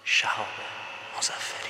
شهاب مظفری.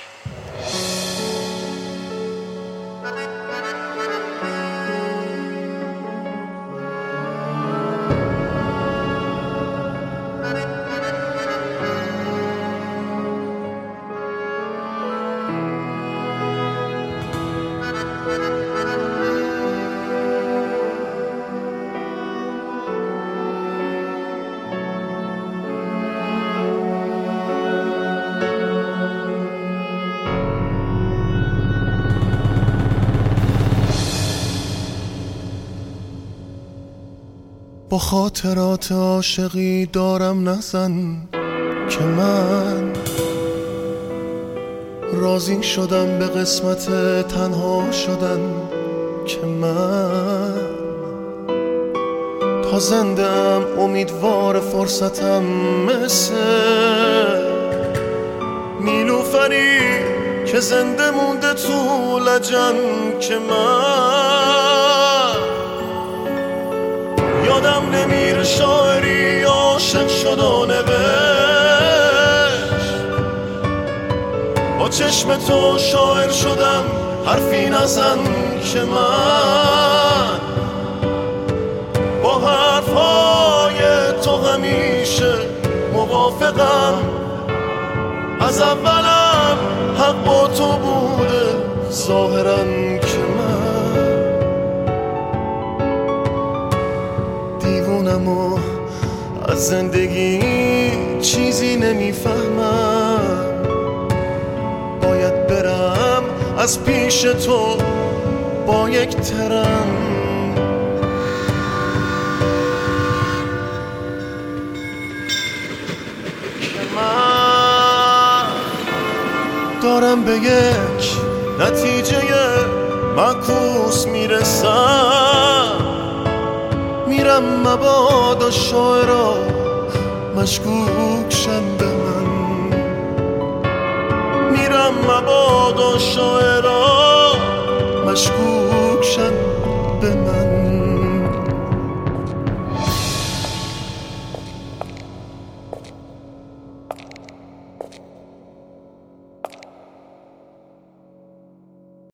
با خاطرات عاشقی دارم نزن که من راضی شدم به قسمت تنها شدن که من تا زنده‌ام امیدوار فرصتم مثل نیلوفری که زنده مونده تو لجن که من یادم نمیره شاعری عاشق شد و نوشت با چشم تو شاعر شدم حرفی نزن که من با حرفهای تو همیشه موافقم از اولم حق با تو بوده ظاهراً که من دیوونم و از زندگی چیزی نمیفهمم باید برم از پیش تو با یک ترن که من دارم به یک نتیجه معکوس میرسم میرم مبادا شاعرها مشکوک شن به من میرم مبادا شاعرها مشکوک شن به من